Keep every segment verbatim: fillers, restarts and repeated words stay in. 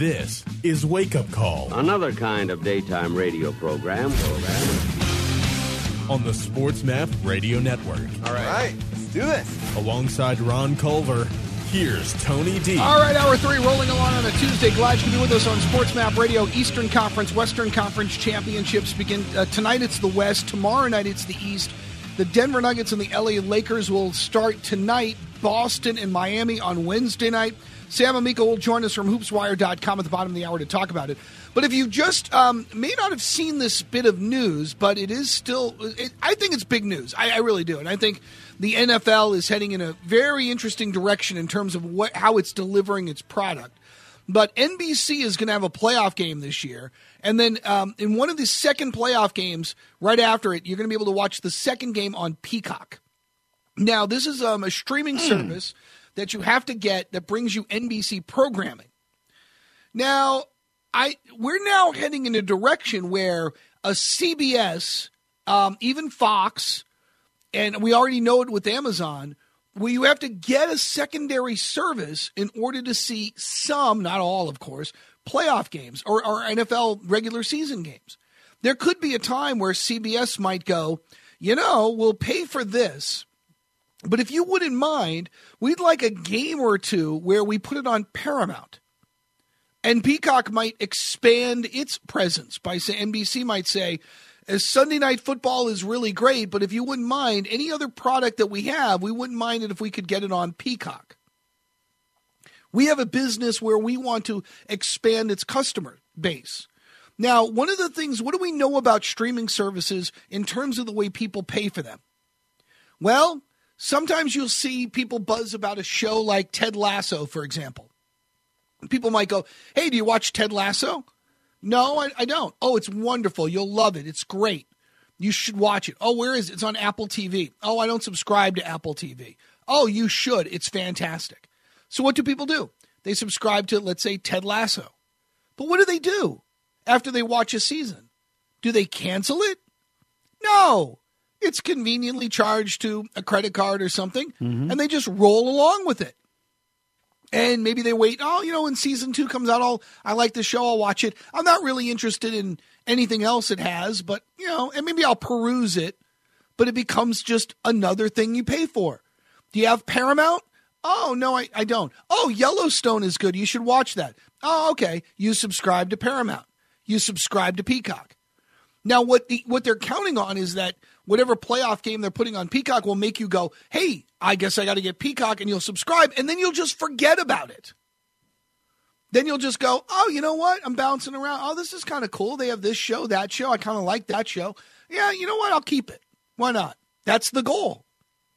This is Wake Up Call. Another kind of daytime radio program. program. On the SportsMap Radio Network. All right. All right, let's do this. Alongside Ron Culver, here's Tony D. All right, hour three rolling along on a Tuesday. Glad you can be with us on SportsMap Radio. Eastern Conference, Western Conference championships begin uh, tonight. It's the West. Tomorrow night it's the East. The Denver Nuggets and the L A Lakers will start tonight. Boston and Miami on Wednesday night. Sam Amico will join us from hoops wire dot com at the bottom of the hour to talk about it. But if you just um, may not have seen this bit of news, but it is still, it, I think it's big news. I, I really do. And I think the N F L is heading in a very interesting direction in terms of what, how it's delivering its product. But N B C is going to have a playoff game this year. And then um, in one of the second playoff games, right after it, you're going to be able to watch the second game on Peacock. Now, this is um, a streaming mm. service that you have to get that brings you N B C programming. Now, I we're now heading in a direction where a C B S, um, even Fox, and we already know it with Amazon, where you have to get a secondary service in order to see some, not all, of course, playoff games or, or N F L regular season games. There could be a time where C B S might go, you know, we'll pay for this, but if you wouldn't mind, we'd like a game or two where we put it on Paramount. And Peacock might expand its presence by saying, N B C might say, as Sunday Night Football is really great, but if you wouldn't mind, any other product that we have, we wouldn't mind it if we could get it on Peacock. We have a business where we want to expand its customer base. Now, one of the things, what do we know about streaming services in terms of the way people pay for them? Well, sometimes you'll see people buzz about a show like Ted Lasso, for example. People might go, hey, do you watch Ted Lasso? No, I, I don't. Oh, it's wonderful. You'll love it. It's great. You should watch it. Oh, where is it? It's on Apple T V. Oh, I don't subscribe to Apple T V. Oh, you should. It's fantastic. So what do people do? They subscribe to, let's say, Ted Lasso. But what do they do after they watch a season? Do they cancel it? No. It's conveniently charged to a credit card or something, mm-hmm. and they just roll along with it. And maybe they wait, oh, you know, when season two comes out, I'll, I like the show, I'll watch it. I'm not really interested in anything else it has, but, you know, and maybe I'll peruse it, but it becomes just another thing you pay for. Do you have Paramount? Oh, no, I, I don't. Oh, Yellowstone is good. You should watch that. Oh, okay. You subscribe to Paramount. You subscribe to Peacock. Now, what the what they're counting on is that whatever playoff game they're putting on Peacock will make you go, hey, I guess I got to get Peacock, and you'll subscribe, and then you'll just forget about it. Then you'll just go, oh, you know what? I'm bouncing around. Oh, this is kind of cool. They have this show, that show. I kind of like that show. Yeah, you know what? I'll keep it. Why not? That's the goal.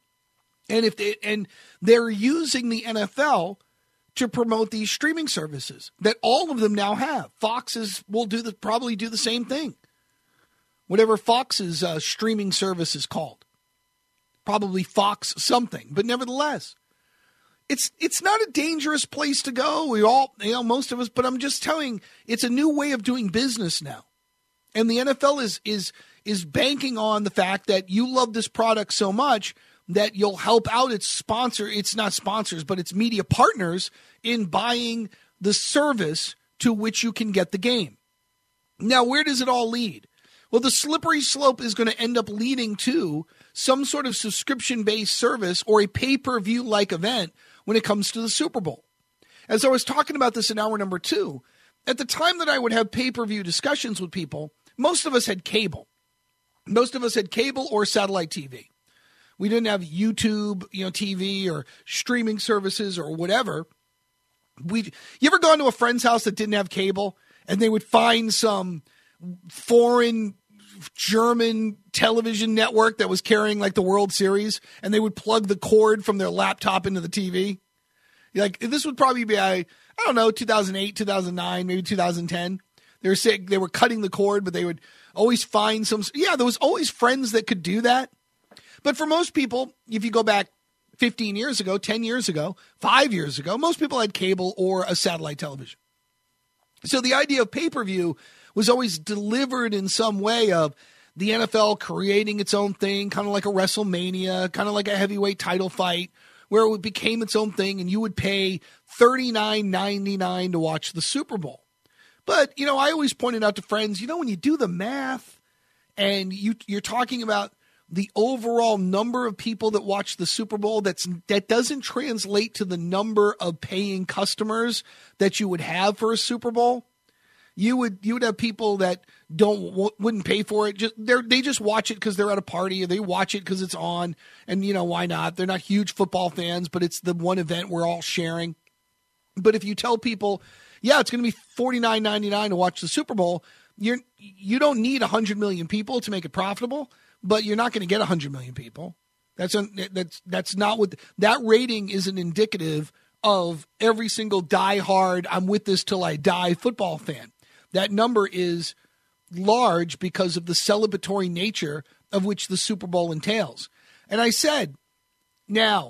And if they, and they're using the N F L to promote these streaming services that all of them now have. Fox is, will do the probably do the same thing. Whatever Fox's uh, streaming service is called. Probably Fox something. But nevertheless, it's it's not a dangerous place to go. We all, you know, most of us, but I'm just telling, it's a new way of doing business now. And the N F L is is is banking on the fact that you love this product so much that you'll help out its sponsor, it's not sponsors, but its media partners in buying the service to which you can get the game. Now, where does it all lead? Well, the slippery slope is going to end up leading to some sort of subscription-based service or a pay-per-view-like event when it comes to the Super Bowl. As I was talking about this in hour number two, at the time that I would have pay-per-view discussions with people, most of us had cable. Most of us had cable or satellite T V. We didn't have YouTube, you know, T V or streaming services or whatever. We, you ever gone to a friend's house that didn't have cable and they would find some foreign German television network that was carrying like the World Series, and they would plug the cord from their laptop into the T V? You're like, this would probably be, I, I don't know, two thousand eight, two thousand nine, maybe two thousand ten. They were saying they were cutting the cord, but they would always find some. Yeah, there was always friends that could do that. But for most people, if you go back fifteen years ago, ten years ago, five years ago, most people had cable or a satellite television. So the idea of pay-per-view was always delivered in some way of the N F L creating its own thing, kind of like a WrestleMania, kind of like a heavyweight title fight, where it became its own thing and you would pay thirty-nine ninety-nine to watch the Super Bowl. But, you know, I always pointed out to friends, you know, when you do the math and you, you're talking about the overall number of people that watch the Super Bowl, that's that doesn't translate to the number of paying customers that you would have for a Super Bowl. You would you would have people that don't wouldn't pay for it. Just they they just watch it because they're at a party, or they watch it because it's on, and you know why not? They're not huge football fans, but it's the one event we're all sharing. But if you tell people, yeah, it's going to be forty-nine ninety-nine to watch the Super Bowl, you're you don't need one hundred million people to make it profitable. But you're not going to get one hundred million people. That's un, that's that's not what that rating isn't indicative of every single diehard I'm with this till I die football fan. That number is large because of the celebratory nature of which the Super Bowl entails. And I said, now,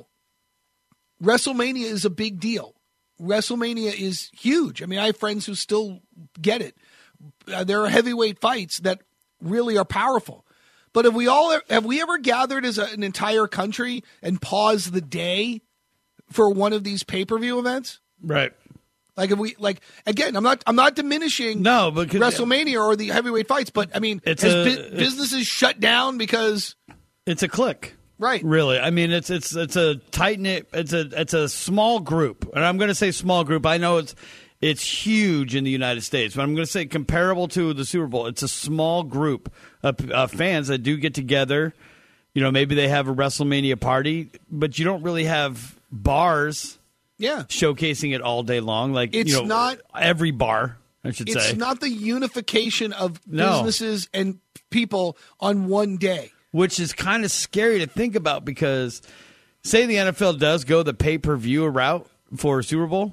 WrestleMania is a big deal. WrestleMania is huge. I mean, I have friends who still get it. Uh, there are heavyweight fights that really are powerful. But have we all have we ever gathered as a, an entire country and paused the day for one of these pay-per-view events? Right. Like if we like again, I'm not I'm not diminishing no, but WrestleMania or the heavyweight fights, but I mean, it's has a, bu- businesses shut down because it's a clique. Right. Really. I mean, it's it's it's a tight knit. It's a it's a small group, and I'm going to say small group. I know it's. It's huge in the United States, but I'm going to say comparable to the Super Bowl. It's a small group of uh, fans that do get together. You know, maybe they have a WrestleMania party, but you don't really have bars yeah. showcasing it all day long. Like, it's you know, not every bar, I should it's say. It's not the unification of no. businesses and people on one day. Which is kind of scary to think about because, say the N F L does go the pay-per-view route for Super Bowl,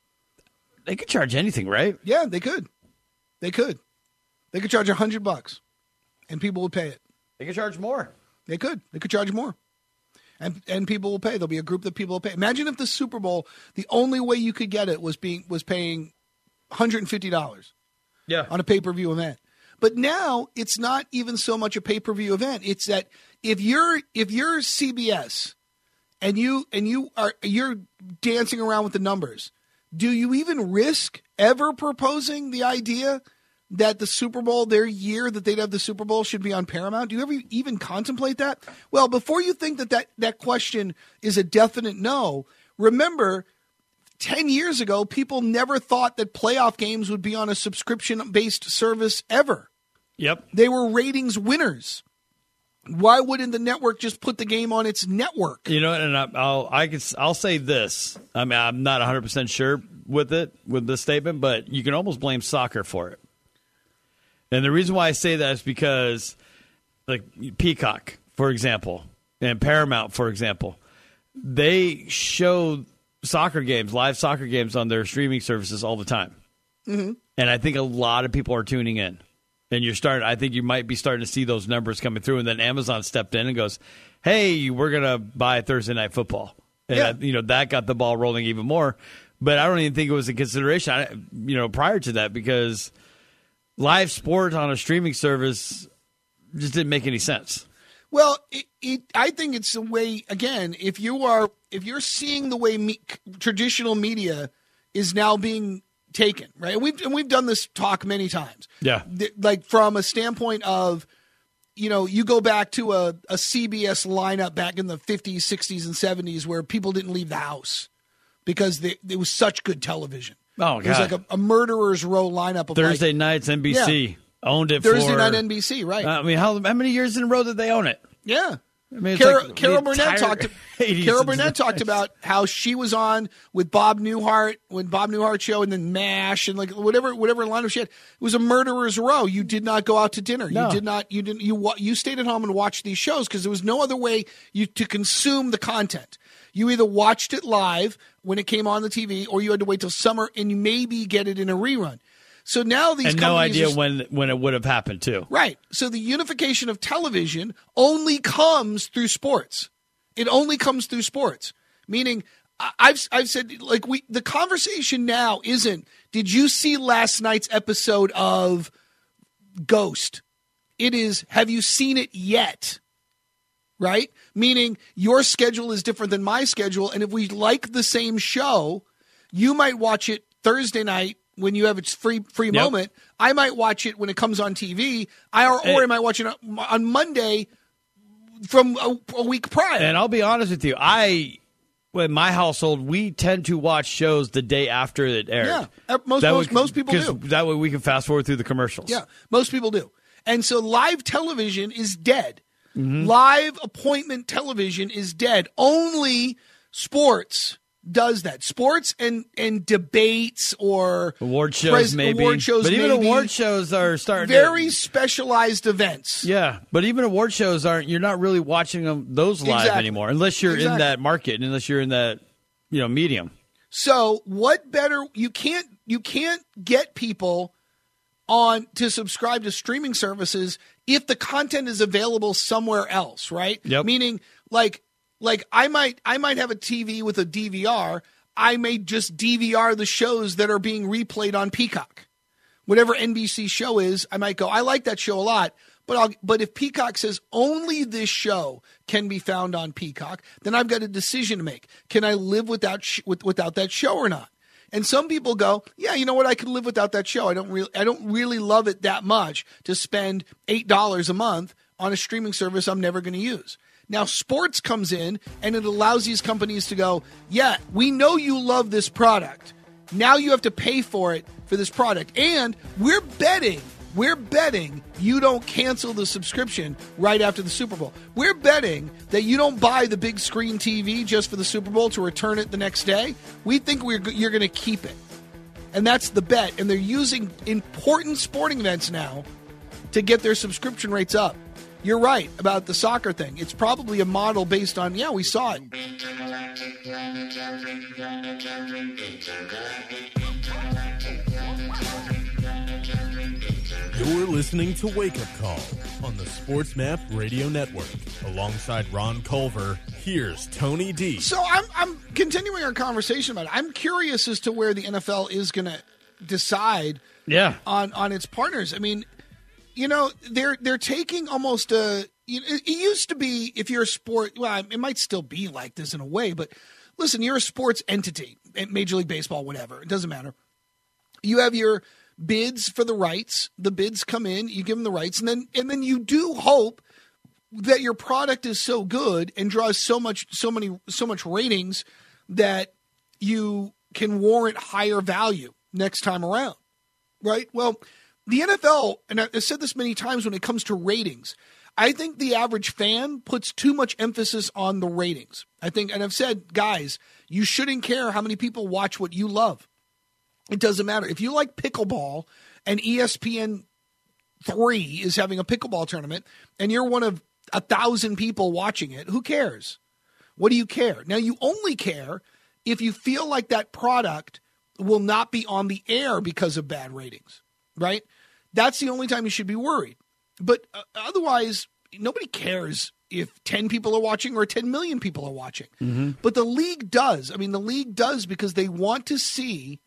they could charge anything, right? Yeah, they could. They could. They could charge a hundred bucks, and people would pay it. They could charge more. They could. They could charge more, and and people will pay. There'll be a group that people will pay. Imagine if the Super Bowl, the only way you could get it was being was paying one hundred and fifty dollars. Yeah. On a pay per view event. But now it's not even so much a pay per view event. It's that if you're if you're C B S, and you and you are you're dancing around with the numbers. Do you even risk ever proposing the idea that the Super Bowl, their year that they'd have the Super Bowl, should be on Paramount? Do you ever even contemplate that? Well, before you think that that, that question is a definite no, remember ten years ago, people never thought that playoff games would be on a subscription-based service ever. Yep. They were ratings winners. Why wouldn't the network just put the game on its network? You know, and I'll I can I'll say this. I mean, I'm not one hundred percent sure with it with this statement, but you can almost blame soccer for it. And the reason why I say that is because, like Peacock, for example, and Paramount, for example, they show soccer games, live soccer games on their streaming services all the time. Mm-hmm. And I think a lot of people are tuning in. And you're starting. I think you might be starting to see those numbers coming through. And then Amazon stepped in and goes, "Hey, we're gonna buy Thursday Night Football." And yeah. I, you know that got the ball rolling even more. But I don't even think it was a consideration, I, you know, prior to that because live sport on a streaming service just didn't make any sense. Well, it, it, I think it's the way. Again, if you are if you're seeing the way me, traditional media is now being taken, right? And we've and we've done this talk many times. Yeah, Th- like from a standpoint of, you know, you go back to a, a C B S lineup back in the fifties, sixties, and seventies where people didn't leave the house because they, it was such good television. Oh, God. It was like a, a murderer's row lineup of Thursday like, nights N B C yeah. owned it. Thursday for, night N B C, right? I mean, how how many years in a row did they own it? Yeah. I mean, it's Carol, like Carol the Burnett entire talked. eighties Carol and Burnett talked about how she was on with Bob Newhart when Bob Newhart show, and then MASH and like whatever whatever lineup she had. It was a murderer's row. You did not go out to dinner. No. You did not. You didn't. You wa- you stayed at home and watched these shows because there was no other way you to consume the content. You either watched it live when it came on the T V, or you had to wait till summer and you maybe get it in a rerun. So now these and no idea are, when when it would have happened too. Right. So the unification of television only comes through sports. It only comes through sports. Meaning, I've I've said like we the conversation now isn't did you see last night's episode of Ghost? It is have you seen it yet? right? Meaning your schedule is different than my schedule, and if we like the same show, you might watch it Thursday night when you have its free free yep. moment. I might watch it when it comes on T V, I, or, or I might watch it on Monday from a, a week prior. And I'll be honest with you, I... in my household, we tend to watch shows the day after it aired. Yeah, most most, way, most people do. That way we can fast forward through the commercials. Yeah, most people do. And so live television is dead. Mm-hmm. Live appointment television is dead. Only sports does that. Sports and, and debates or award shows, pres- maybe. Award shows, but even maybe. award shows are starting. Very to, specialized events. Yeah, but even award shows aren't. You're not really watching them those live exactly. anymore, unless you're exactly. in that market, unless you're in that you know medium. So what better? You can't you can't get people on to subscribe to streaming services if the content is available somewhere else, right? Yep. Meaning, like. Like I might I might have a T V with a D V R. I may just D V R the shows that are being replayed on Peacock. Whatever N B C show is, I might go, I like that show a lot, but I'll but if Peacock says only this show can be found on Peacock, then I've got a decision to make. Can I live without sh- with, without that show or not? And some people go, yeah, you know what? I can live without that show. I don't really I don't really love it that much to spend eight dollars a month on a streaming service I'm never going to use. Now, sports comes in, and it allows these companies to go, yeah, we know you love this product. Now you have to pay for it for this product. And we're betting, we're betting you don't cancel the subscription right after the Super Bowl. We're betting that you don't buy the big screen T V just for the Super Bowl to return it the next day. We think we're, you're going to keep it. And that's the bet. And they're using important sporting events now to get their subscription rates up. You're right about the soccer thing. It's probably a model based on, yeah, we saw it. You're listening to Wake Up Call on the Sports Map Radio Network. Alongside Ron Culver, here's Tony D. So I'm I'm continuing our conversation about it. I'm curious as to where the N F L is going to decide yeah. on, on its partners. I mean, you know, they're they're taking almost a. You know, it used to be if you're a sport. Well, it might still be like this in a way, but listen, you're a sports entity, Major League Baseball, whatever. It doesn't matter. You have your bids for the rights. The bids come in, you give them the rights, and then and then you do hope that your product is so good and draws so much, so many, so much ratings that you can warrant higher value next time around, right? Well. The N F L, and I've said this many times when it comes to ratings, I think the average fan puts too much emphasis on the ratings. I think, and I've said, guys, you shouldn't care how many people watch what you love. It doesn't matter. If you like pickleball and E S P N three is having a pickleball tournament and you're one of a thousand people watching it, who cares? What do you care? Now, you only care if you feel like that product will not be on the air because of bad ratings, right? That's the only time you should be worried. But uh, otherwise, nobody cares if ten people are watching or ten million people are watching. Mm-hmm. But the league does. I mean, the league does because they want to see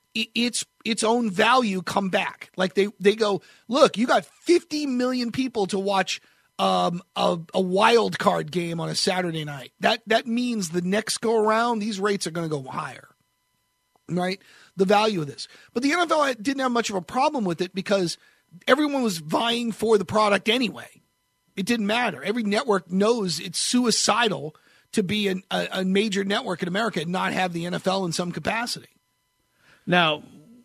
its its own value come back. Like they, they go, look, you got fifty million people to watch um, a, a wild card game on a Saturday night. That that means the next go around, these rates are going to go higher, right? The value of this. But the N F L didn't have much of a problem with it because everyone was vying for the product anyway. It didn't matter. Every network knows it's suicidal to be an, a, a major network in America and not have the N F L in some capacity. Now,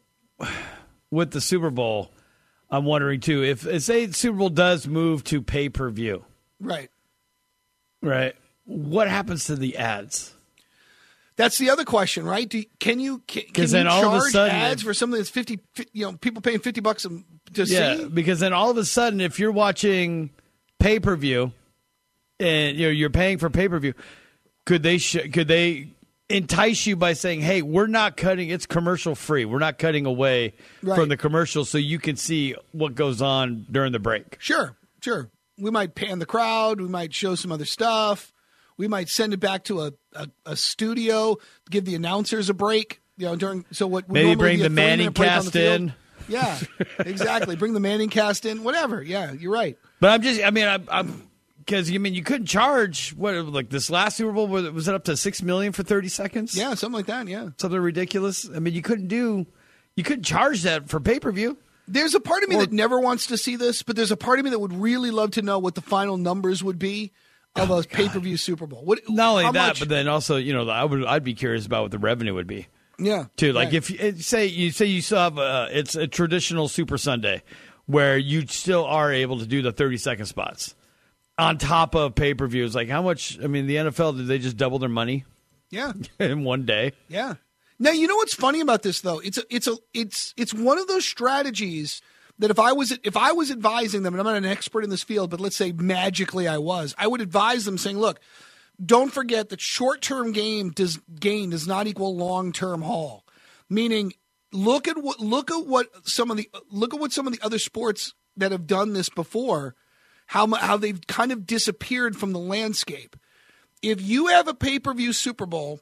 with the Super Bowl, I'm wondering, too, if, if say the Super Bowl does move to pay-per-view. Right. Right. What happens to the ads? That's the other question, right? Do, can you can, can you then all charge of a sudden, ads for something that's fifty? You know, people paying fifty bucks to yeah, see. Because then all of a sudden, if you're watching pay per view, and you're you're paying for pay per view, could they sh- could they entice you by saying, "Hey, we're not cutting; it's commercial free. We're not cutting away right. from the commercial, so you can see what goes on during the break." Sure, sure. We might pan the crowd. We might show some other stuff. We might send it back to a, a, a studio, give the announcers a break. You know, during so what we maybe bring the Manning cast in. Yeah, exactly. Bring the Manning cast in. Whatever. Yeah, you're right. But I'm just, I mean, I'm, I'm Because, you mean, you couldn't charge, what, like this last Super Bowl, was it up to six million dollars for thirty seconds? Yeah, something like that, yeah. Something ridiculous. I mean, you couldn't do, you couldn't charge that for pay-per-view. There's a part of me Or- that never wants to see this, but there's a part of me that would really love to know what the final numbers would be of Oh, a pay-per-view Super Bowl. What, Not only how that, much- but then also, you know, I would, I'd be curious about what the revenue would be. yeah, Too. Like right. if you say you say you still have a, it's a traditional Super Sunday where you still are able to do the thirty second spots on top of pay per views. Like how much? I mean, the N F L, did they just double their money yeah, in one day? yeah. Now you know what's funny about this though? It's a, it's a, it's it's one of those strategies that if I was if I was advising them, and I'm not an expert in this field, but let's say magically I was, I would advise them saying, look, don't forget that short-term gain does gain does not equal long-term haul. Meaning, look at what look at what some of the look at what some of the other sports that have done this before, how mu- how they've kind of disappeared from the landscape. If you have a pay-per-view Super Bowl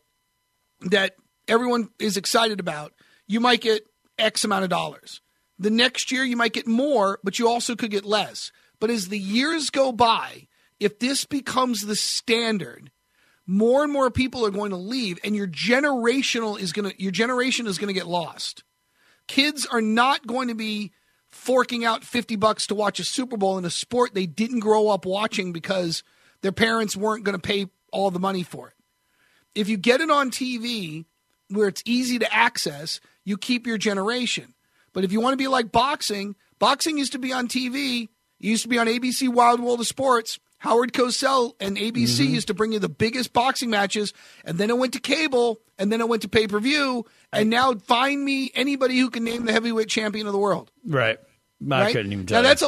that everyone is excited about, you might get X amount of dollars. The next year you might get more, but you also could get less. But as the years go by, if this becomes the standard, more and more people are going to leave, and your generational is going to your generation is going to get lost. Kids are not going to be forking out fifty bucks to watch a Super Bowl in a sport they didn't grow up watching because their parents weren't going to pay all the money for it. If you get it on T V where it's easy to access, you keep your generation. But if you want to be like boxing, boxing used to be on T V. It used to be on A B C Wild World of Sports. Howard Cosell and A B C mm-hmm. used to bring you the biggest boxing matches, and then it went to cable, and then it went to pay-per-view, and now find me anybody who can name the heavyweight champion of the world. Right. I right? couldn't even tell Now, you. that's a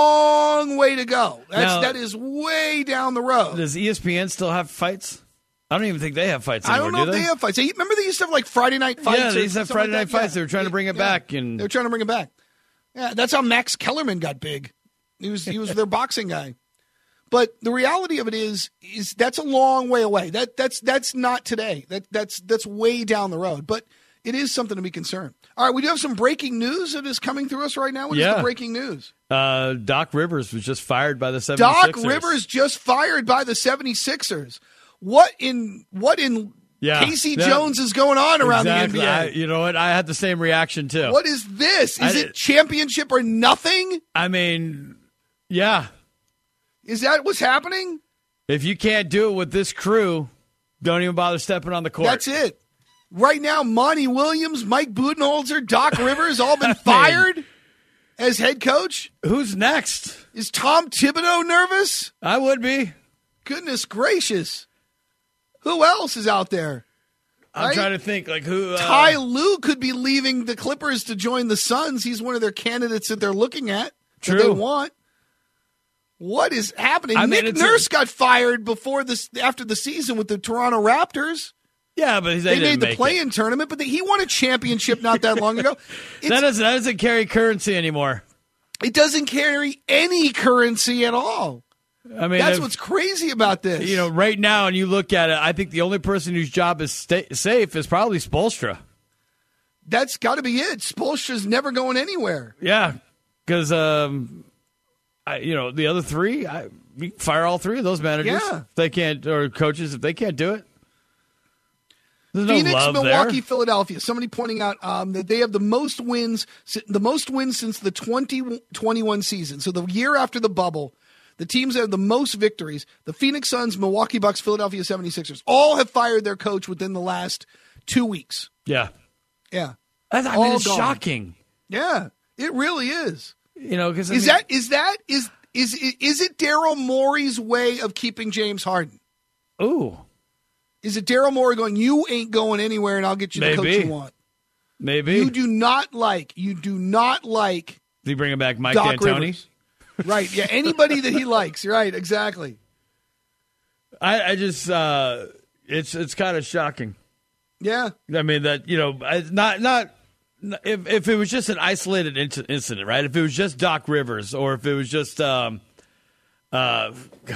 long way to go. That's, Now, that is way down the road. Does E S P N still have fights? I don't even think they have fights anymore, I don't know do if they? they have fights. They, remember they used to have like Friday night fights? Yeah, they or used to have something Friday like night that? fights. Yeah. They were trying to bring it Yeah. back. and They were trying to bring it back. Yeah, that's how Max Kellerman got big. He was he was their boxing guy. But the reality of it is, is that's a long way away. That that's that's not today. That that's that's way down the road. But it is something to be concerned. All right, we do have some breaking news that is coming through us right now. What is Yeah. the breaking news? Uh, Doc Rivers was just fired by the seventy-sixers. Doc Rivers just fired by the seventy-sixers. What in what in Yeah. Casey Yeah. Jones is going on around Exactly. the N B A? I, you know what? I had the same reaction, too. What is this? Is I- it championship or nothing? I mean, yeah. Is that what's happening? If you can't do it with this crew, don't even bother stepping on the court. That's it. Right now, Monty Williams, Mike Budenholzer, Doc Rivers all been fired as head coach. Who's next? Is Tom Thibodeau nervous? I would be. Goodness gracious. Who else is out there? I'm Right? trying to think, like, who... Uh, Ty Lue could be leaving the Clippers to join the Suns. He's one of their candidates that they're looking at. True. That they want. What is happening? I mean, Nick it's Nurse a- got fired before this after the season with the Toronto Raptors. Yeah, but they, They, didn't made the make play-in tournament, but they, he won a championship not that long ago. It's, That doesn't, that doesn't carry currency anymore. it doesn't carry any currency at all. I mean, That's if- what's crazy about this. You know, right now, and you look at it, I think the only person whose job is sta- safe is probably Spoelstra. That's got to be it. Spoelstra's never going anywhere. Yeah, because um, I, you know, the other three, I we can fire all three of those managers. Yeah. If they can't, or coaches if they can't do it. There's no Phoenix, love Milwaukee, there. Philadelphia. Somebody pointing out um, that they have the most wins, the most wins since the twenty twenty-one season. So the year after the bubble, the teams that have the most victories, the Phoenix Suns, Milwaukee Bucks, Philadelphia seventy-sixers, all have fired their coach within the last two weeks. Yeah, Yeah. That's, I All mean, it's gone. shocking. Yeah. It really is. You know, because Is that is that is is is it Daryl Morey's way of keeping James Harden? Ooh, Is it Daryl Morey going, you ain't going anywhere and I'll get you the coach Maybe. you want? maybe. You do not like, you do not like Did he bring back Mike Doc D'Antoni? Rivers. Right. Yeah. Anybody that he likes. Right. Exactly. I, I just, uh, it's it's kind of shocking. Yeah. I mean that you know, it's not not if if it was just an isolated inc- incident, right? If it was just Doc Rivers, or if it was just um, uh,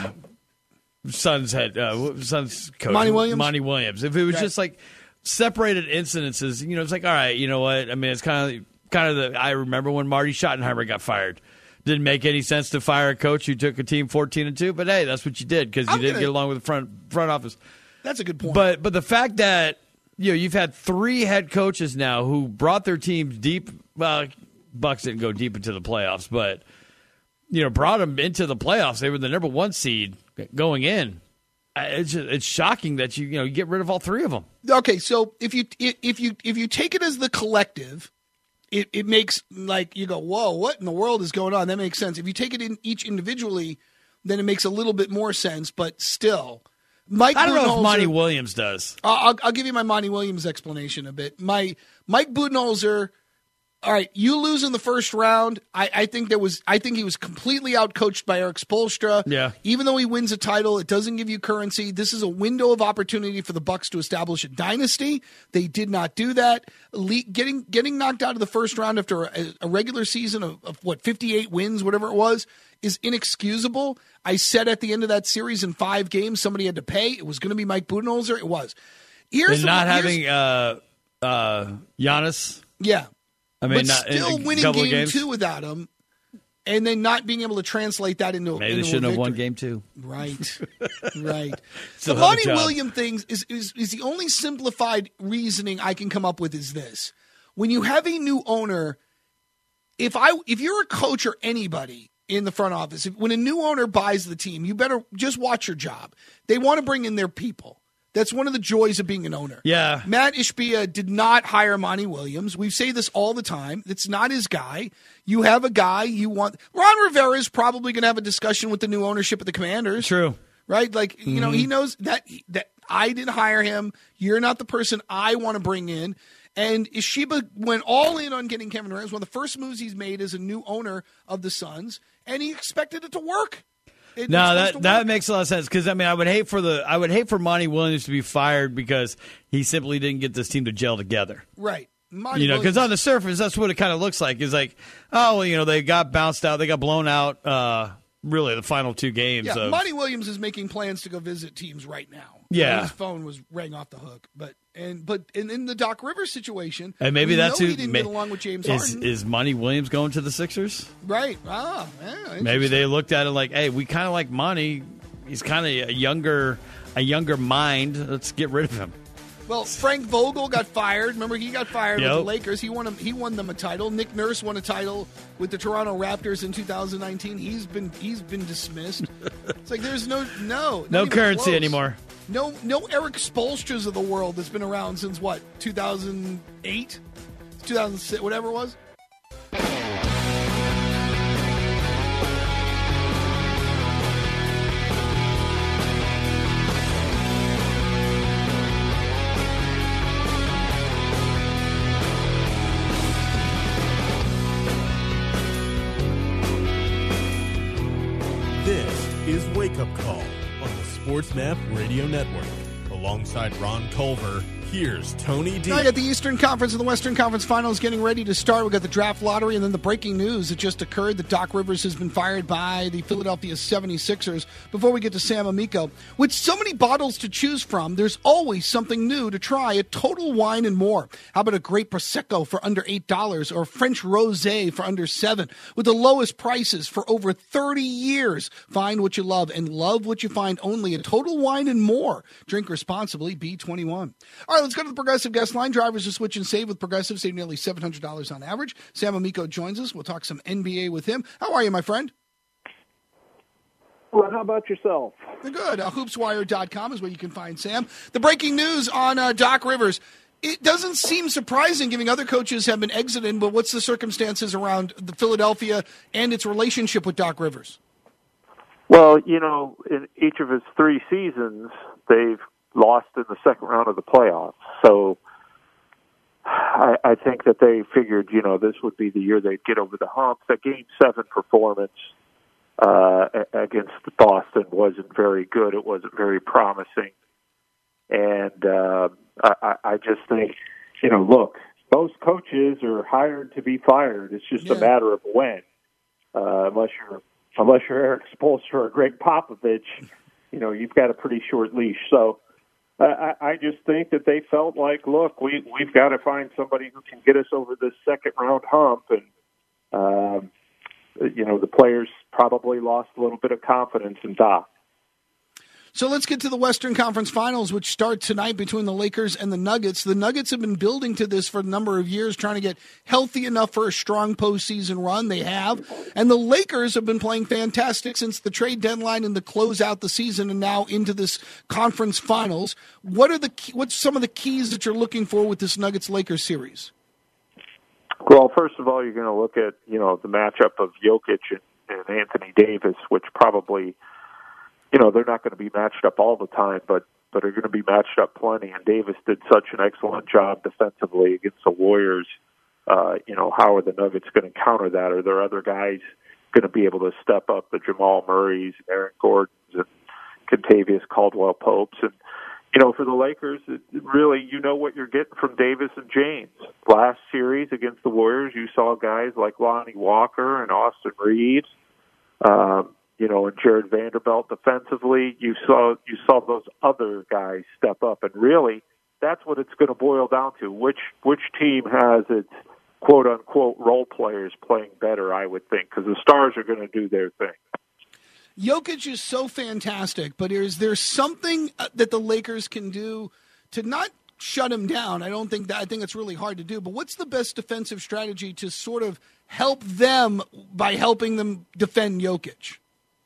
Suns head uh, Suns coach Monty Williams? Monty Williams. If it was Right. just like separated incidences, you know, it's like all right, you know what? I mean, it's kind of kind of the I remember when Marty Schottenheimer got fired. Didn't make any sense to fire a coach who took a team fourteen and two, but hey, that's what you did because you I'm didn't gonna, get along with the front front office. That's a good point. But but the fact that you know you've had three head coaches now who brought their teams deep. Well, Bucks didn't go deep into the playoffs, but you know brought them into the playoffs. They were the number one seed going in. It's just, it's shocking that you you know you get rid of all three of them. Okay, so if you if you if you take it as the collective. It it makes, like, you go, whoa, what in the world is going on? That makes sense. If you take it in each individually, then it makes a little bit more sense, but still. Mike I don't know if Monty Budenholzer, Williams does. I'll, I'll give you my Monty Williams explanation a bit. My Mike Budenholzer, all right, you lose in the first round. I, I think there was. I think he was completely outcoached by Eric Spoelstra. Yeah. Even though he wins a title, it doesn't give you currency. This is a window of opportunity for the Bucks to establish a dynasty. They did not do that. Le- getting getting knocked out of the first round after a, a regular season of, of what fifty-eight wins, whatever it was, is inexcusable. I said at the end of that series in five games, somebody had to pay. It was going to be Mike Budenholzer. It was. Here's and the, not here's, having uh, uh, Giannis. Yeah. I mean, but not, still in a winning couple game games. two without him, and then not being able to translate that into Maybe into they shouldn't a have won victory. game two. Right, right. Still The have a Monty job. Williams thing is, is is the only simplified reasoning I can come up with is this: when you have a new owner, if I if you're a coach or anybody in the front office, if, when a new owner buys the team, you better just watch your job. They want to bring in their people. That's one of the joys of being an owner. Yeah. Matt Ishbia did not hire Monty Williams. We say this all the time. It's not his guy. You have a guy you want. Ron Rivera is probably going to have a discussion with the new ownership of the Commanders. True. Right? Like, you know, he knows that that I didn't hire him. You're not the person I want to bring in. And Ishiba went all in on getting Kevin Durant. It was one of the first moves he's made as a new owner of the Suns, and he expected it to work. It, No, it's supposed that to that work. makes a lot of sense because I mean I would hate for the I would hate for Monty Williams to be fired because he simply didn't get this team to gel together. Right. Monty You know, because Williams- on the surface that's what it kind of looks like. Is like, oh, well, you know, they got bounced out, they got blown out. Uh, really, the final two games. Yeah, of, Monty Williams is making plans to go visit teams right now. Yeah. his phone was rang off the hook. But and but and in the Doc Rivers situation, and maybe we that's know who he didn't may- get along with James is Harden. is Monty Williams going to the Sixers? Right? Ah, yeah, Maybe they looked at it like, hey, we kind of like Monty. He's kind of a younger, a younger mind. Let's get rid of him. Well, Frank Vogel got fired. Remember, he got fired Yep. with the Lakers. He won. A, he won them a title. Nick Nurse won a title with the Toronto Raptors in two thousand nineteen. He's been he's been dismissed. It's like there's no no not No even currency close. anymore. No no Eric Spoelstras of the world that's been around since what two thousand eight, two thousand six, whatever it was. This is Wake Up Call on the Sports Map Radio Network. Alongside Ron Culver, here's Tony D. Now, I got the Eastern Conference and the Western Conference Finals getting ready to start. We got the draft lottery and then the breaking news that just occurred that Doc Rivers has been fired by the Philadelphia seventy-sixers. Before we get to Sam Amico, with so many bottles to choose from, there's always something new to try at Total Wine and More. How about a great Prosecco for under eight dollars or French Rosé for under seven dollars? With the lowest prices for over thirty years. Find what you love and love what you find only at Total Wine and More. Drink responsibly, B twenty-one. All right, let's go to the Progressive guest line. Drivers to switch and save with Progressive, save nearly seven hundred dollars on average. Sam Amico joins us. We'll talk some N B A with him. How are you, my friend? Well, how about yourself? Good. Uh, hoopswire dot com is where you can find Sam. The breaking news on uh, Doc Rivers. It doesn't seem surprising, given other coaches have been exited, but what's the circumstances around the Philadelphia and its relationship with Doc Rivers? Well, you know, in each of his three seasons, they've lost in the second round of the playoffs. So I, I think that they figured, you know, this would be the year they'd get over the hump. The Game seven performance uh, against Boston wasn't very good. It wasn't very promising. And uh, I, I just think, you know, look, most coaches are hired to be fired. It's just Yeah. a matter of when. Uh, unless you're unless you're Eric Spoelstra or Greg Popovich, you know, you've got a pretty short leash. So uh, I, I just think that they felt like, look, we we've got to find somebody who can get us over this second round hump, and um, you know, the players probably lost a little bit of confidence in Doc. So let's get to the Western Conference Finals, which start tonight between the Lakers and the Nuggets. The Nuggets have been building to this for a number of years, trying to get healthy enough for a strong postseason run. They have. And the Lakers have been playing fantastic since the trade deadline and to close out the season and now into this conference finals. What are the what's some of the keys that you're looking for with this Nuggets-Lakers series? Well, first of all, you're going to look at, you know, the matchup of Jokic and, and Anthony Davis, which probably – you know, they're not going to be matched up all the time, but, but are going to be matched up plenty. And Davis did such an excellent job defensively against the Warriors. Uh, you know, how are the Nuggets going to counter that? Are there other guys going to be able to step up, the Jamal Murrays, Aaron Gordons, and Kentavious Caldwell-Popes? And, you know, for the Lakers, it, really, you know what you're getting from Davis and James. Last series against the Warriors, you saw guys like Lonnie Walker and Austin Reeves. Um, You know, and Jared Vanderbilt defensively, you saw you saw those other guys step up, and really, that's what it's going to boil down to. Which which team has its quote unquote role players playing better? I would think, because the stars are going to do their thing. Jokic is so fantastic, but is there something that the Lakers can do to not shut him down? I don't think that. I think it's really hard to do. But what's the best defensive strategy to sort of help them by helping them defend Jokic?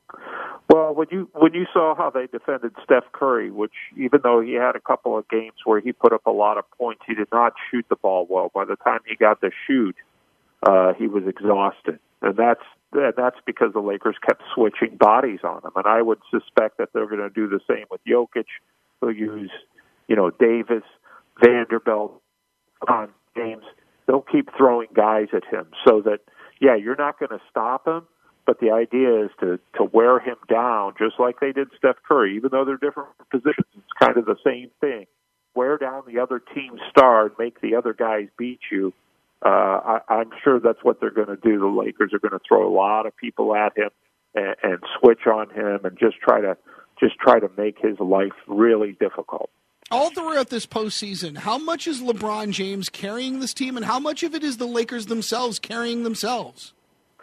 Well, when you when you saw how they defended Steph Curry, which even though he had a couple of games where he put up a lot of points, he did not shoot the ball well. By the time he got to shoot, uh, he was exhausted, and that's and that's because the Lakers kept switching bodies on him. And I would suspect that they're going to do the same with Jokic. They'll use, you know, Davis, Vanderbilt, on James. They'll keep throwing guys at him so that yeah, you're not going to stop him. But the idea is to, to wear him down, just like they did Steph Curry. Even though they're different positions, it's kind of the same thing. Wear down the other team's star and make the other guys beat you. Uh, I, I'm sure that's what they're going to do. The Lakers are going to throw a lot of people at him and, and switch on him and just try to just try to make his life really difficult. All throughout this postseason, how much is LeBron James carrying this team, and how much of it is the Lakers themselves carrying themselves?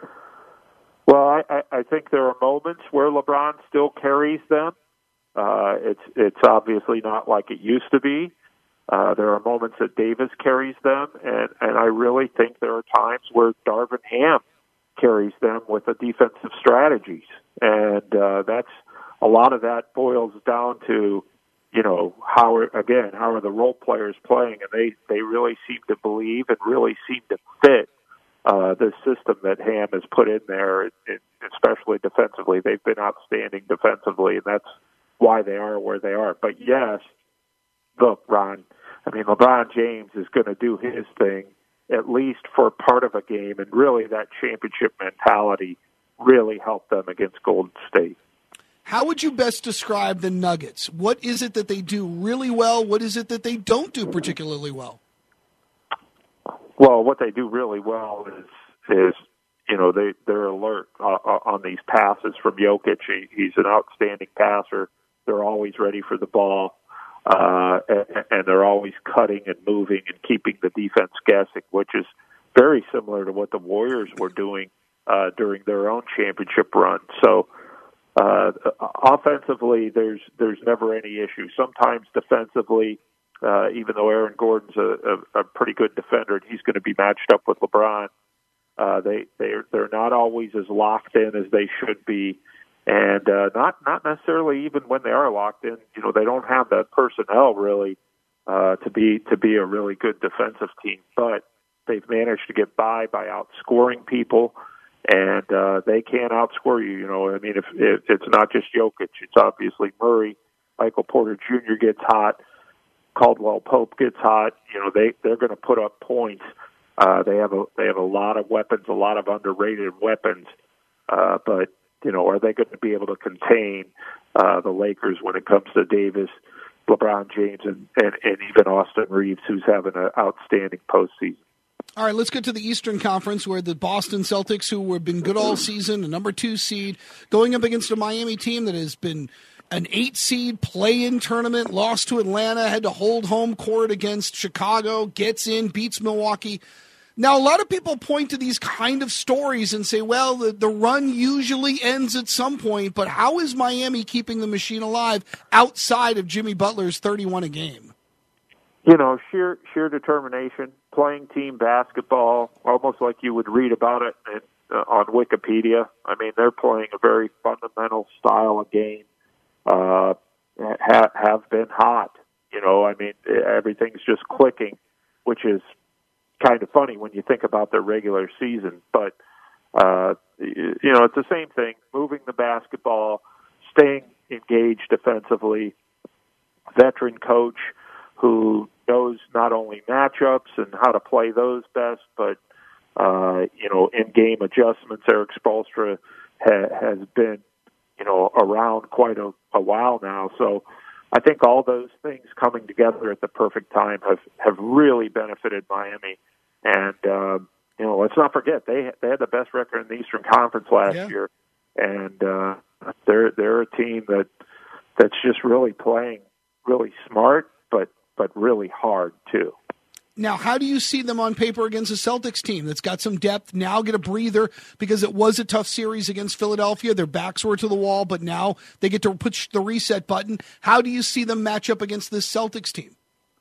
Well, I, I think there are moments where LeBron still carries them. Uh, it's it's obviously not like it used to be. Uh, there are moments that Davis carries them, and, and I really think there are times where Darvin Ham carries them with the defensive strategies. And uh, that's a lot of that boils down to, you know, how are, again, how are the role players playing? And they, they really seem to believe and really seem to fit Uh, the system that Ham has put in there, especially defensively. They've been outstanding defensively, and that's why they are where they are. But yes, look, Ron, I mean, LeBron James is going to do his thing at least for part of a game, and really that championship mentality really helped them against Golden State. How would you best describe the Nuggets? What is it that they do really well? What is it that they don't do particularly well? Well, what they do really well is, is you know, they, they're alert uh, on these passes from Jokic. He, he's an outstanding passer. They're always ready for the ball, uh, and, and they're always cutting and moving and keeping the defense guessing, which is very similar to what the Warriors were doing uh, during their own championship run. So uh, offensively, there's there's never any issue. Sometimes defensively, Uh, even though Aaron Gordon's a, a, a pretty good defender and he's going to be matched up with LeBron, uh, they they're they're not always as locked in as they should be, and uh, not not necessarily even when they are locked in. You know, they don't have that personnel really uh, to be to be a really good defensive team, but they've managed to get by by outscoring people, and uh, they can outscore you. You know, I mean, if, if it's not just Jokic, it's obviously Murray, Michael Porter Junior gets hot. Caldwell-Pope gets hot, you know, they, they're going to put up points. Uh, they have a, they have a lot of weapons, a lot of underrated weapons. Uh, but, you know, are they going to be able to contain, uh, the Lakers when it comes to Davis, LeBron James, and, and, and even Austin Reeves, who's having an outstanding postseason? All right, let's get to the Eastern Conference, where the Boston Celtics, who have been good all season, the number two seed, going up against a Miami team that has been an eight-seed play-in tournament, lost to Atlanta, had to hold home court against Chicago, gets in, beats Milwaukee. Now, a lot of people point to these kind of stories and say, well, the, the run usually ends at some point, but how is Miami keeping the machine alive outside of Jimmy Butler's thirty-one a game? You know, sheer sheer determination, playing team basketball, almost like you would read about it in, uh, on Wikipedia. I mean, they're playing a very fundamental style of game, uh, ha- have been hot. You know, I mean, everything's just clicking, which is kind of funny when you think about their regular season. But, uh, you know, it's the same thing, moving the basketball, staying engaged defensively, veteran coach who knows not only matchups and how to play those best, but, uh, you know, in-game adjustments. Eric Spoelstra ha- has been, you know, around quite a, a while now. So I think all those things coming together at the perfect time have, have really benefited Miami. And, uh, you know, let's not forget, they they had the best record in the Eastern Conference last yeah. year. And uh, they're they're a team that that's just really playing really smart, but, but really hard, too. Now, how do you see them on paper against a Celtics team that's got some depth, now get a breather because it was a tough series against Philadelphia. Their backs were to the wall, but now they get to push the reset button. How do you see them match up against this Celtics team?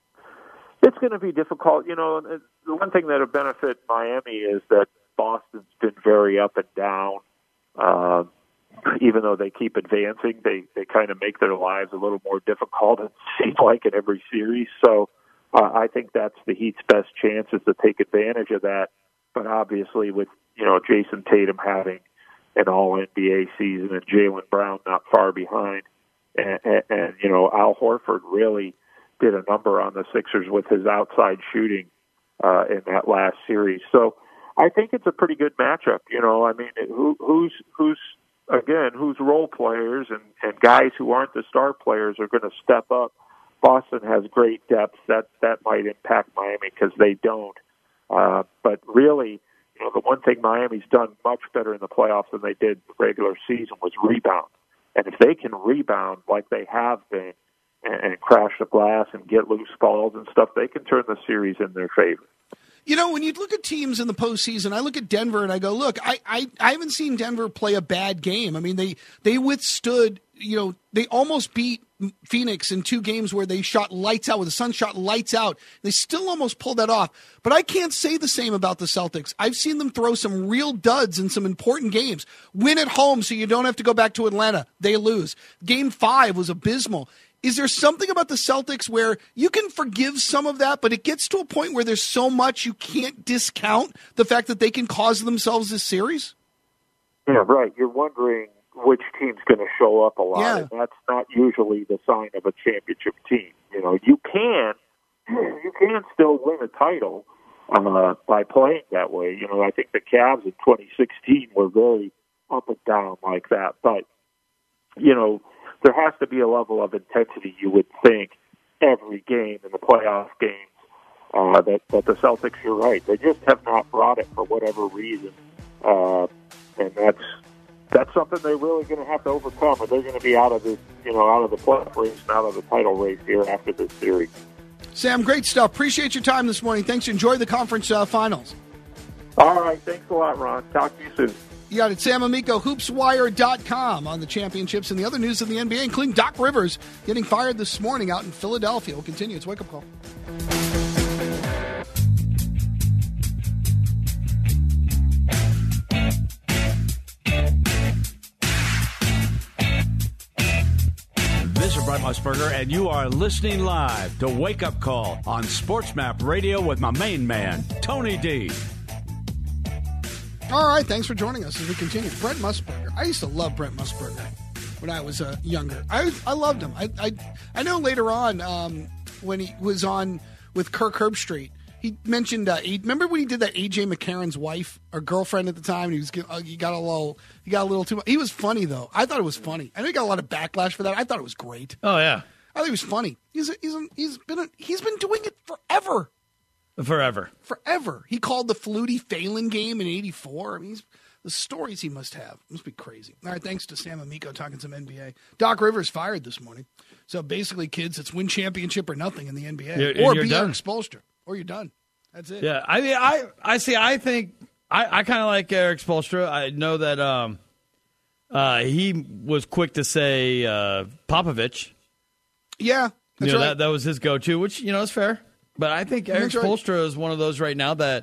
It's going to be difficult. You know, the one thing that will benefit Miami is that Boston's been very up and down. Uh, even though they keep advancing, they, they kind of make their lives a little more difficult, it seems like, in every series. So uh, I think that's the Heat's best chance is to take advantage of that. But obviously with, you know, Jason Tatum having an all-N B A season and Jaylen Brown not far behind, and, and, and you know, Al Horford really did a number on the Sixers with his outside shooting uh, in that last series. So I think it's a pretty good matchup. You know, I mean, who, who's who's again who's role players and, and guys who aren't the star players are going to step up. Boston has great depth. That that might impact Miami because they don't. Uh, but really, you know, the one thing Miami's done much better in the playoffs than they did the regular season was rebound. And if they can rebound like they have been, and crash the glass and get loose balls and stuff, they can turn the series in their favor. You know, when you look at teams in the postseason, I look at Denver and I go, look, I, I, I haven't seen Denver play a bad game. I mean, they, they withstood, you know, they almost beat Phoenix in two games where they shot lights out, where the Suns shot lights out. They still almost pulled that off. But I can't say the same about the Celtics. I've seen them throw some real duds in some important games. Win at home so you don't have to go back to Atlanta. They lose. Game five was abysmal. Is there something about the Celtics where you can forgive some of that, but it gets to a point where there's so much you can't discount the fact that they can cause themselves this series? Yeah, right. You're wondering which team's going to show up a lot, yeah. and that's not usually the sign of a championship team. You know, you can you can still win a title uh, by playing that way. You know, I think the Cavs in twenty sixteen were very up and down like that, but you know, there has to be a level of intensity, you would think, every game in the playoff games uh, that, that the Celtics, you're right, they just have not brought it for whatever reason. Uh, and that's that's something they're really going to have to overcome, or they're going to be out of this, you know, out of the playoff race and out of the title race here after this series. Sam, great stuff. Appreciate your time this morning. Thanks. Enjoy the conference uh, finals. All right. Thanks a lot, Ron. Talk to you soon. You got it, Sam Amico, hoops wire dot com on the championships and the other news in the N B A, including Doc Rivers getting fired this morning out in Philadelphia. We'll continue. It's Wake Up Call. This is Brett Musburger, and you are listening live to Wake Up Call on SportsMap Radio with my main man, Tony D. All right, thanks for joining us as we continue. Brent Musburger. I used to love Brent Musburger when I was uh, younger. I I loved him. I I, I know later on um, when he was on with Kirk Herbstreit, he mentioned. Uh, he, remember when he did that A J McCarron's wife or girlfriend at the time? And he was uh, he got a little he got a little too much. He was funny though. I thought it was funny. I know he got a lot of backlash for that. I thought it was great. Oh yeah, I think it was funny. He's a, he's a, he's been a, he's been doing it forever. Forever. Forever. He called the Flutie Phelan game in eighty-four. I mean, he's, the stories he must have must be crazy. All right, thanks to Sam Amico talking some N B A. Doc Rivers fired this morning. So basically, kids, it's win championship or nothing in the N B A. You're, or you're be done. Eric Spoelstra. Or you're done. That's it. Yeah, I mean, I, I see. I think I, I kind of like Eric Spoelstra. I know that um, uh, he was quick to say uh, Popovich. Yeah, that's you know, right. that that was his go-to, which you know is fair. But I think Eric That's right. Spoelstra is one of those right now that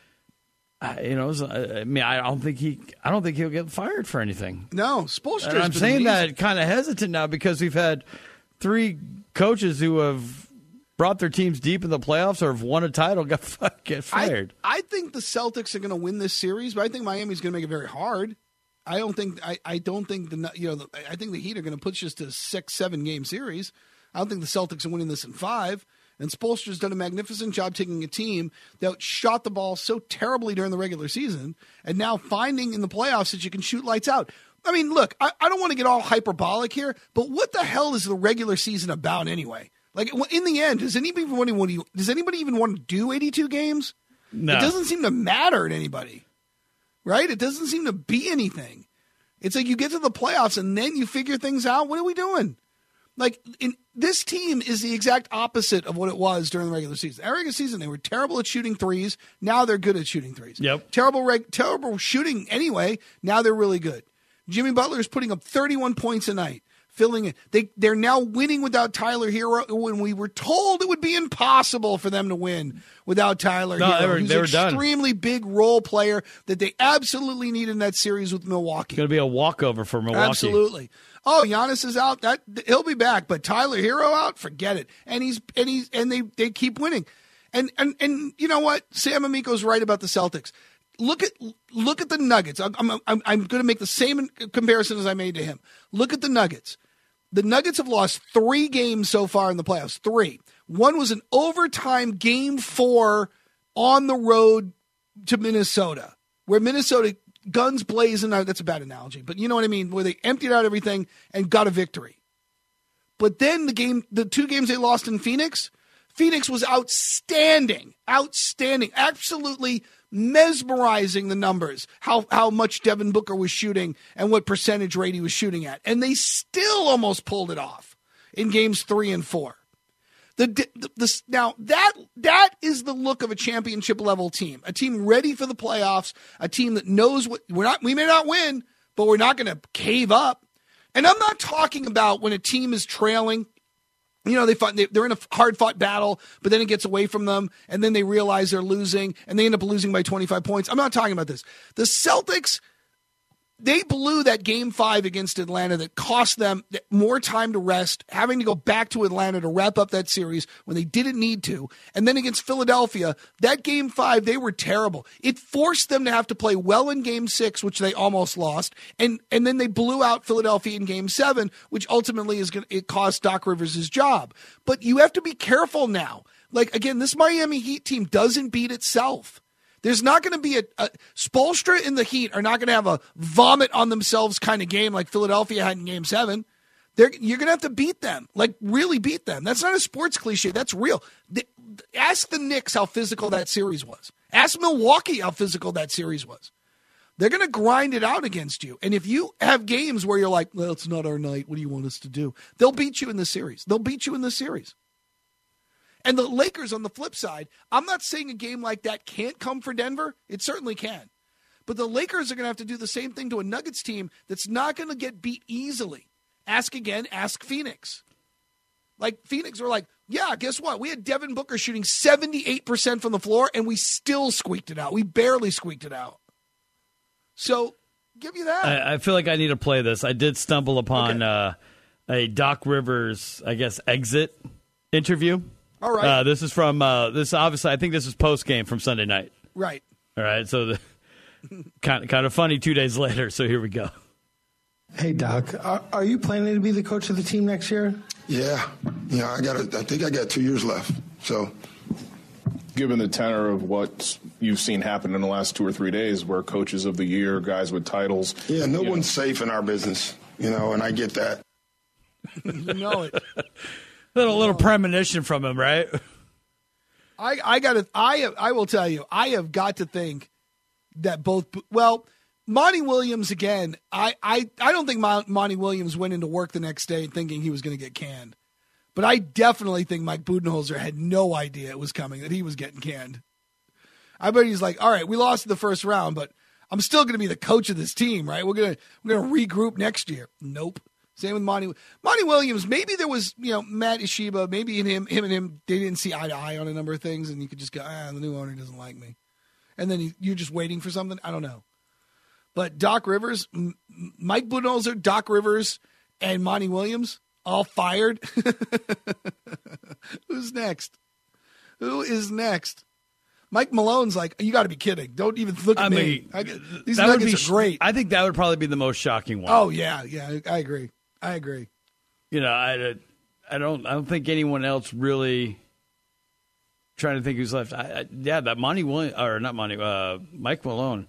uh, you know. Is, I mean, I don't think he. I don't think he'll get fired for anything. No, Spoelstra. And I'm saying that kind of hesitant now because we've had three coaches who have brought their teams deep in the playoffs or have won a title got get fired. I, I think the Celtics are going to win this series, but I think Miami's going to make it very hard. I don't think I, I don't think the you know the, I think the Heat are going to push us to a six seven game series. I don't think the Celtics are winning this in five. And Spoelstra's done a magnificent job taking a team that shot the ball so terribly during the regular season and now finding in the playoffs that you can shoot lights out. I mean, look, I, I don't want to get all hyperbolic here, but what the hell is the regular season about anyway? Like, in the end, does anybody even want to, does anybody even want to do eighty-two games? No. It doesn't seem to matter to anybody, right? It doesn't seem to be anything. It's like you get to the playoffs and then you figure things out. What are we doing? Like, in, this team is the exact opposite of what it was during the regular season. The regular season, they were terrible at shooting threes. Now they're good at shooting threes. Yep. Terrible, reg, terrible shooting anyway. Now they're really good. Jimmy Butler is putting up thirty-one points a night. Filling it. They, they're now winning without Tyler Hero when we were told it would be impossible for them to win without Tyler no, Hero. They were, He's they were an done. extremely big role player that they absolutely need in that series with Milwaukee. It's going to be a walkover for Milwaukee. Absolutely. Oh, Giannis is out. That he'll be back, but Tyler Hero out, forget it. And he's and he's and they, they keep winning. And and and you know what? Sam Amico's right about the Celtics. Look at look at the Nuggets. I'm I'm I'm, I'm going to make the same comparison as I made to him. Look at the Nuggets. The Nuggets have lost three games so far in the playoffs. Three. One was an overtime game four on the road to Minnesota, where Minnesota guns blazing. That's a bad analogy, but you know what I mean, where they emptied out everything and got a victory. But then the game, the two games they lost in Phoenix, Phoenix was outstanding, outstanding, absolutely mesmerizing the numbers, how how much Devin Booker was shooting and what percentage rate he was shooting at. And they still almost pulled it off in games three and four. The, the, the Now, that that is the look of a championship level team, a team ready for the playoffs, a team that knows what we're not. We may not win, but we're not going to cave up. And I'm not talking about when a team is trailing. You know, they fought, they, they're in a hard-fought battle, but then it gets away from them, and then they realize they're losing, and they end up losing by twenty-five points. I'm not talking about this. The Celtics, they blew that game five against Atlanta that cost them more time to rest, having to go back to Atlanta to wrap up that series when they didn't need to. And then against Philadelphia, that game five, they were terrible. It forced them to have to play well in game six, which they almost lost. And and then they blew out Philadelphia in game seven, which ultimately is going it cost Doc Rivers his job. But you have to be careful now. Like, again, this Miami Heat team doesn't beat itself. There's not going to be a, a Spoelstra and the Heat are not going to have a vomit on themselves kind of game like Philadelphia had in Game Seven. They're, you're going to have to beat them, like really beat them. That's not a sports cliche. That's real. The, ask the Knicks how physical that series was. Ask Milwaukee how physical that series was. They're going to grind it out against you. And if you have games where you're like, well, it's not our night, what do you want us to do? They'll beat you in the series. They'll beat you in the series. And the Lakers, on the flip side, I'm not saying a game like that can't come for Denver. It certainly can. But the Lakers are going to have to do the same thing to a Nuggets team that's not going to get beat easily. Ask again, ask Phoenix. Like, Phoenix were like, yeah, guess what? We had Devin Booker shooting seventy-eight percent from the floor, and we still squeaked it out. We barely squeaked it out. So, give you that. I, I feel like I need to play this. I did stumble upon Okay. uh, a Doc Rivers, I guess, exit interview. All right. Uh, this is from uh, this. Obviously, I think this is post game from Sunday night. Right. All right. So, the, kind of kind of funny. Two days later. So here we go. Hey Doc, are, are you planning to be the coach of the team next year? Yeah. Yeah. I got. I think I got two years left. So, given the tenor of what you've seen happen in the last two or three days, where coaches of the year, guys with titles. Yeah. No one's know. safe in our business, you know, and I get that. You know it. Little little premonition from him, right? I, I got to. I have, I will tell you. I have got to think that both. Well, Monty Williams again. I, I, I don't think Mon- Monty Williams went into work the next day thinking he was going to get canned. But I definitely think Mike Budenholzer had no idea it was coming, that he was getting canned. I bet he's like, all right, we lost in the first round, but I'm still going to be the coach of this team, right? We're going to we're going to regroup next year. Nope. Same with Monty. Monty Williams, maybe there was, you know, Matt Ishiba, maybe in him, him and him, they didn't see eye to eye on a number of things, and you could just go, ah, the new owner doesn't like me. And then he, you're just waiting for something. I don't know. But Doc Rivers, M- Mike Budenholzer, Doc Rivers, and Monty Williams all fired. Who's next? Who is next? Mike Malone's like, you got to be kidding. Don't even look at I me. mean, I, these that would Nuggets be, are great. I think that would probably be the most shocking one. Oh, yeah, yeah, I agree. I agree. You know, I, I don't I don't think anyone else really trying to think who's left. I, I, yeah, that Monty Williams, or not Monty, uh, Mike Malone.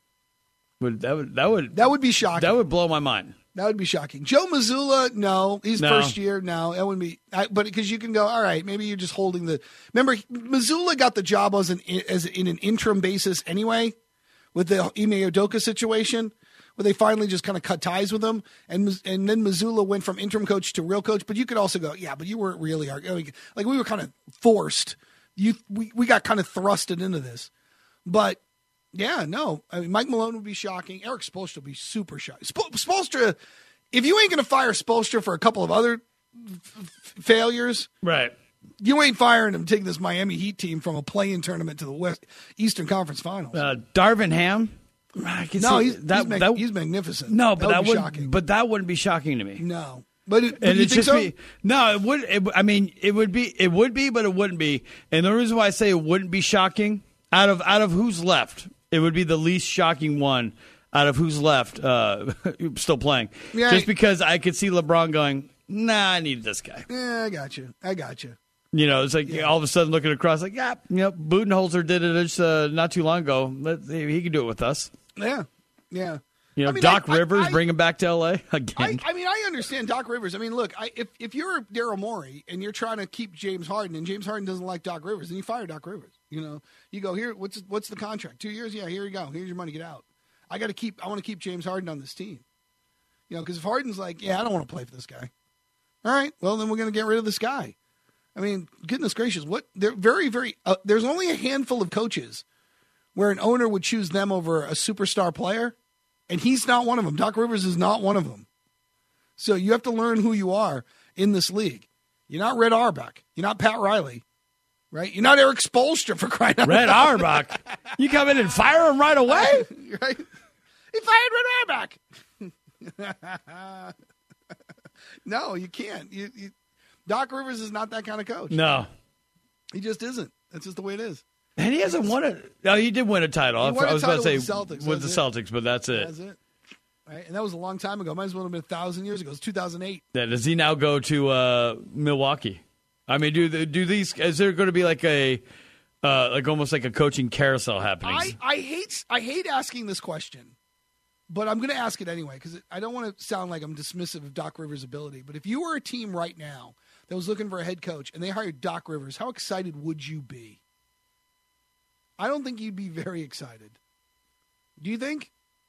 Would that would that would that would be shocking. That would blow my mind. That would be shocking. Joe Mazzulla, no, he's No. first year. No, that wouldn't be. I, but because you can go, all right, maybe you're just holding the. Remember, Mazzulla got the job as an as in an interim basis anyway, with the Ime Udoka situation, where they finally just kind of cut ties with him, and and then Mazzulla went from interim coach to real coach. But you could also go, yeah, but you weren't really like we were kind of forced. You we we got kind of thrusted into this, but. Yeah, no. I mean, Mike Malone would be shocking. Eric Spoelstra would be super shocking. Sp- Spoelstra, if you ain't going to fire Spoelstra for a couple of other f- f- failures, right? You ain't firing him taking this Miami Heat team from a play-in tournament to the West Eastern Conference Finals. Uh, Darvin Ham. I can no, see he's, that, he's, mag- that, he's magnificent. No, but that that would would, be shocking. but that wouldn't be shocking to me. No, but, it, but and you it think just so? be no. It would. It, I mean, it would be. It would be, but it wouldn't be. And the reason why I say it wouldn't be shocking out of out of who's left. It would be the least shocking one out of who's left uh, still playing. Yeah, Just because I could see LeBron going, nah, I need this guy. Yeah, I got you. I got you. You know, it's like yeah. all of a sudden looking across, like, yeah, you know, Budenholzer did it just, uh, not too long ago. Let, he can do it with us. Yeah, yeah. You know, I mean, Doc I, Rivers, I, bring him back to L A again. I, I mean, I understand Doc Rivers. I mean, look, I, if if you're Daryl Morey and you're trying to keep James Harden, and James Harden doesn't like Doc Rivers, then you fire Doc Rivers. You know, you go here. What's what's the contract? Two years? Yeah, here you go. Here's your money. Get out. I got to keep. I want to keep James Harden on this team. You know, because if Harden's like, yeah, I don't want to play for this guy. All right, well then we're going to get rid of this guy. I mean, goodness gracious, what? They're very, very. Uh, there's only a handful of coaches where an owner would choose them over a superstar player. And he's not one of them. Doc Rivers is not one of them. So you have to learn who you are in this league. You're not Red Auerbach. You're not Pat Riley. Right? You're not Eric Spoelstra for crying out loud. Red Auerbach? You come in and fire him right away? Right? He fired Red Auerbach. No, you can't. You, you, Doc Rivers is not that kind of coach. No. He just isn't. That's just the way it is. And he hasn't won it. No, he did win a title. He won I was a about to say title with the Celtics. with the That's Celtics, but that's it. That's it. Right? And that was a long time ago. Might as well have been a thousand years ago. It was two thousand eight. Yeah, does he now go to uh, Milwaukee? I mean, do do these? Is there going to be like a uh, like almost like a coaching carousel happening? I, I hate I hate asking this question, but I'm going to ask it anyway because I don't want to sound like I'm dismissive of Doc Rivers' ability. But if you were a team right now that was looking for a head coach and they hired Doc Rivers, how excited would you be? I don't think you'd be very excited. Do you think?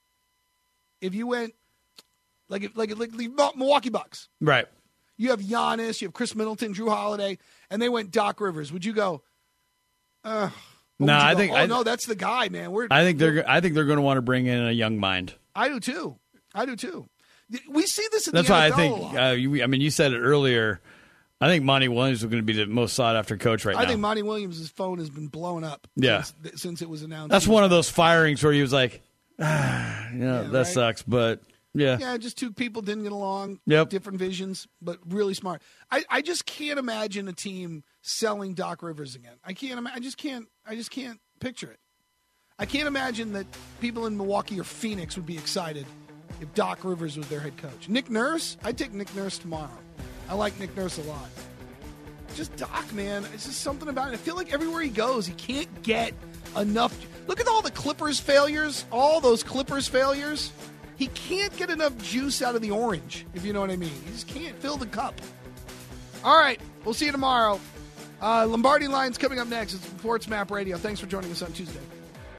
If you went like if, like like the Milwaukee Bucks, right? You have Giannis, you have Chris Middleton, Drew Holiday, and they went Doc Rivers. Would you go? Uh, no, I go? think. Oh I, no, that's the guy, man. We're, I think they're. I think they're going to want to bring in a young mind. I do too. I do too. We see this. In That's the why N F L I think. a lot. Uh, you, I mean, you said it earlier. I think Monty Williams is going to be the most sought after coach right I now. I think Monty Williams' phone has been blowing up. Yeah. Since, since it was announced. That's one of those firings where he was like, ah, you know, yeah, that right? sucks, but yeah. Yeah, just two people didn't get along. Yep. Different visions, but really smart. I, I just can't imagine a team selling Doc Rivers again. I can't. Ima- I just can't. I just can't picture it. I can't imagine that people in Milwaukee or Phoenix would be excited if Doc Rivers was their head coach. Nick Nurse, I'd take Nick Nurse tomorrow. I like Nick Nurse a lot. Just Doc, man. It's just something about it. I feel like everywhere he goes, he can't get enough. Look at all the Clippers failures, all those Clippers failures. He can't get enough juice out of the orange, if you know what I mean. He just can't fill the cup. All right, we'll see you tomorrow. Uh, Lombardi Line's coming up next. It's Sports Map Radio. Thanks for joining us on Tuesday.